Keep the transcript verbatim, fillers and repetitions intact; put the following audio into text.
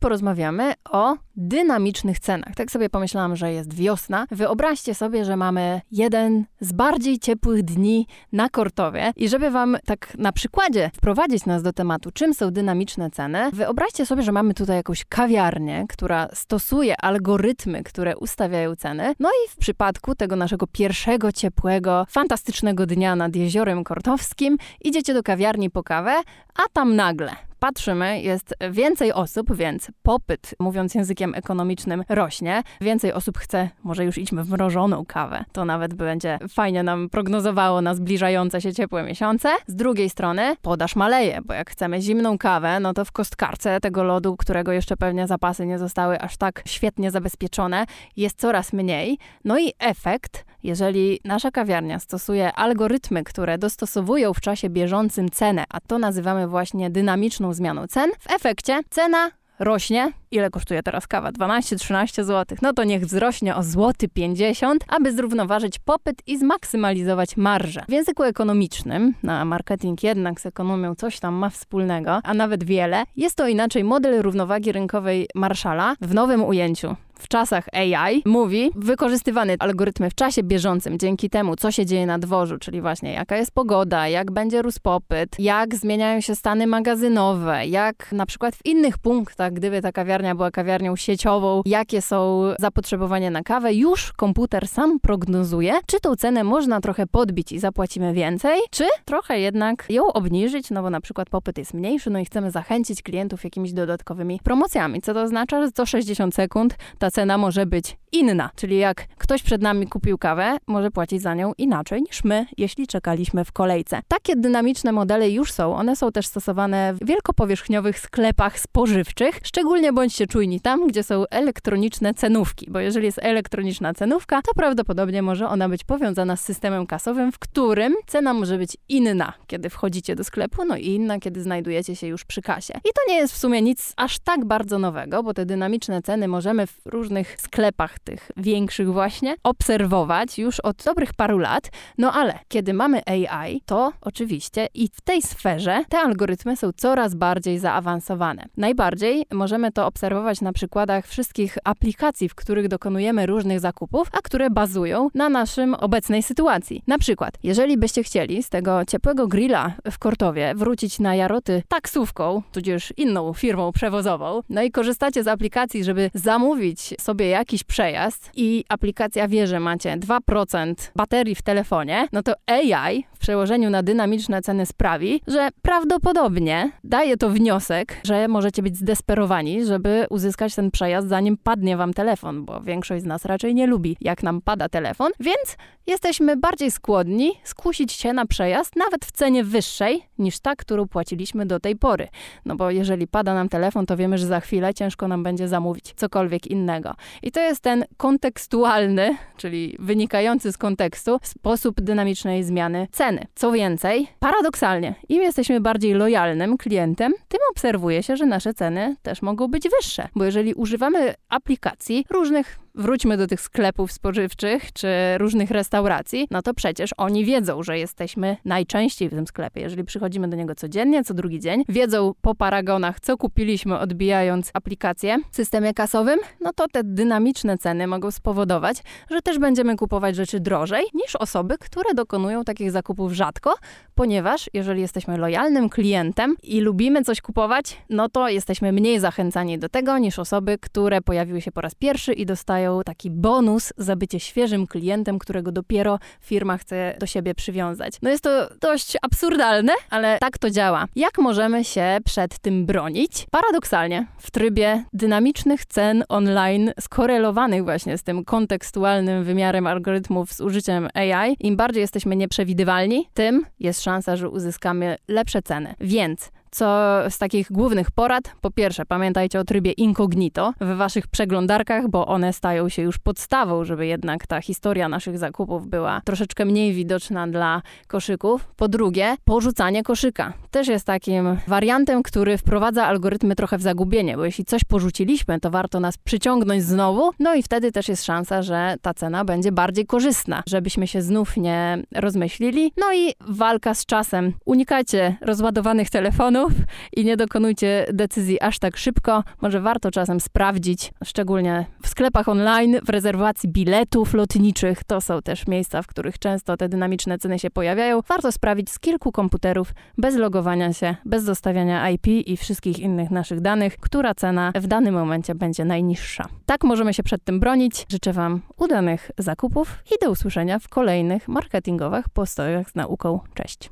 porozmawiamy o dynamicznych cenach. Tak sobie pomyślałam, że jest wiosna. Wyobraźcie sobie, że mamy jeden z bardziej ciepłych dni na Kortowie i żeby wam tak na przykładzie wprowadzić nas do tematu, czym są dynamiczne ceny, wyobraźcie sobie, że mamy tutaj jakąś kawiarnię, która stosuje algorytmy, które ustawiają ceny. No i w przypadku tego naszego pierwszego ciepłego, fantastycznego dnia nad Jeziorem Kortowskim idziecie do kawiarni po kawę, a tam nagle patrzymy, jest więcej osób, więc popyt, mówiąc językiem ekonomicznym, rośnie. Więcej osób chce, może już idźmy w mrożoną kawę. To nawet będzie fajnie nam prognozowało na zbliżające się ciepłe miesiące. Z drugiej strony podaż maleje, bo jak chcemy zimną kawę, no to w kostkarce tego lodu, którego jeszcze pewnie zapasy nie zostały aż tak świetnie zabezpieczone, jest coraz mniej. No i efekt, jeżeli nasza kawiarnia stosuje algorytmy, które dostosowują w czasie bieżącym cenę, a to nazywamy właśnie dynamiczną zmianą cen, w efekcie cena rośnie. Ile kosztuje teraz kawa? dwanaście trzynaście złotych. No to niech wzrośnie o złoty pięćdziesiąt, aby zrównoważyć popyt i zmaksymalizować marżę. W języku ekonomicznym, na marketing jednak z ekonomią coś tam ma wspólnego, a nawet wiele, jest to inaczej model równowagi rynkowej Marshalla w nowym ujęciu. W czasach A I mówi, wykorzystywane algorytmy w czasie bieżącym, dzięki temu, co się dzieje na dworzu, czyli właśnie jaka jest pogoda, jak będzie rósł popyt, jak zmieniają się stany magazynowe, jak na przykład w innych punktach, gdyby ta kawiarnia była kawiarnią sieciową, jakie są zapotrzebowania na kawę, już komputer sam prognozuje, czy tą cenę można trochę podbić i zapłacimy więcej, czy trochę jednak ją obniżyć, no bo na przykład popyt jest mniejszy, no i chcemy zachęcić klientów jakimiś dodatkowymi promocjami. Co to oznacza? Że co sześćdziesiąt sekund ta cena może być inna. Czyli jak ktoś przed nami kupił kawę, może płacić za nią inaczej niż my, jeśli czekaliśmy w kolejce. Takie dynamiczne modele już są. One są też stosowane w wielkopowierzchniowych sklepach spożywczych. Szczególnie bądźcie czujni tam, gdzie są elektroniczne cenówki, bo jeżeli jest elektroniczna cenówka, to prawdopodobnie może ona być powiązana z systemem kasowym, w którym cena może być inna, kiedy wchodzicie do sklepu, no i inna, kiedy znajdujecie się już przy kasie. I to nie jest w sumie nic aż tak bardzo nowego, bo te dynamiczne ceny możemy w różnych sklepach, tych większych właśnie, obserwować już od dobrych paru lat. No ale kiedy mamy A I, to oczywiście i w tej sferze te algorytmy są coraz bardziej zaawansowane. Najbardziej możemy to obserwować na przykładach wszystkich aplikacji, w których dokonujemy różnych zakupów, a które bazują na naszym obecnej sytuacji. Na przykład, jeżeli byście chcieli z tego ciepłego grilla w Kortowie wrócić na Jaroty taksówką, tudzież inną firmą przewozową, no i korzystacie z aplikacji, żeby zamówić sobie jakiś przejazd i aplikacja wie, że macie dwa procent baterii w telefonie, no to A I w przełożeniu na dynamiczne ceny sprawi, że prawdopodobnie daje to wniosek, że możecie być zdesperowani, żeby uzyskać ten przejazd, zanim padnie wam telefon, bo większość z nas raczej nie lubi, jak nam pada telefon, więc jesteśmy bardziej skłonni skusić się na przejazd nawet w cenie wyższej niż ta, którą płaciliśmy do tej pory. No bo jeżeli pada nam telefon, to wiemy, że za chwilę ciężko nam będzie zamówić cokolwiek innego. I to jest ten kontekstualny, czyli wynikający z kontekstu, sposób dynamicznej zmiany ceny. Co więcej, paradoksalnie, im jesteśmy bardziej lojalnym klientem, tym obserwuje się, że nasze ceny też mogą być wyższe. Bo jeżeli używamy aplikacji różnych, wróćmy do tych sklepów spożywczych czy różnych restauracji, no to przecież oni wiedzą, że jesteśmy najczęściej w tym sklepie. Jeżeli przychodzimy do niego codziennie, co drugi dzień, wiedzą po paragonach, co kupiliśmy, odbijając aplikację w systemie kasowym, no to te dynamiczne ceny mogą spowodować, że też będziemy kupować rzeczy drożej niż osoby, które dokonują takich zakupów rzadko, ponieważ jeżeli jesteśmy lojalnym klientem i lubimy coś kupować, no to jesteśmy mniej zachęcani do tego niż osoby, które pojawiły się po raz pierwszy i dostają taki bonus za bycie świeżym klientem, którego dopiero firma chce do siebie przywiązać. No jest to dość absurdalne, ale tak to działa. Jak możemy się przed tym bronić? Paradoksalnie, w trybie dynamicznych cen online skorelowanych właśnie z tym kontekstualnym wymiarem algorytmów z użyciem A I, im bardziej jesteśmy nieprzewidywalni, tym jest szansa, że uzyskamy lepsze ceny. Więc co z takich głównych porad? Po pierwsze, pamiętajcie o trybie incognito w waszych przeglądarkach, bo one stają się już podstawą, żeby jednak ta historia naszych zakupów była troszeczkę mniej widoczna dla koszyków. Po drugie, porzucanie koszyka. Też jest takim wariantem, który wprowadza algorytmy trochę w zagubienie, bo jeśli coś porzuciliśmy, to warto nas przyciągnąć znowu, no i wtedy też jest szansa, że ta cena będzie bardziej korzystna, żebyśmy się znów nie rozmyślili. No i walka z czasem. Unikajcie rozładowanych telefonów, komputerów i nie dokonujcie decyzji aż tak szybko. Może warto czasem sprawdzić, szczególnie w sklepach online, w rezerwacji biletów lotniczych. To są też miejsca, w których często te dynamiczne ceny się pojawiają. Warto sprawdzić z kilku komputerów, bez logowania się, bez zostawiania I P i wszystkich innych naszych danych, która cena w danym momencie będzie najniższa. Tak możemy się przed tym bronić. Życzę Wam udanych zakupów i do usłyszenia w kolejnych marketingowych postojach z nauką. Cześć!